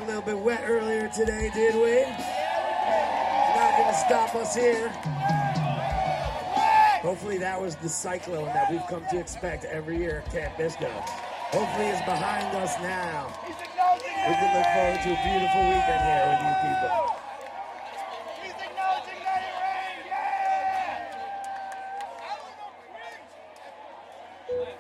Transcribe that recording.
a little bit wet earlier today, did we? Not going to stop us here. Hopefully that was the cyclone that we've come to expect every year at Camp Bisco. Hopefully it's behind us now. We can look forward to a beautiful weekend here with you people.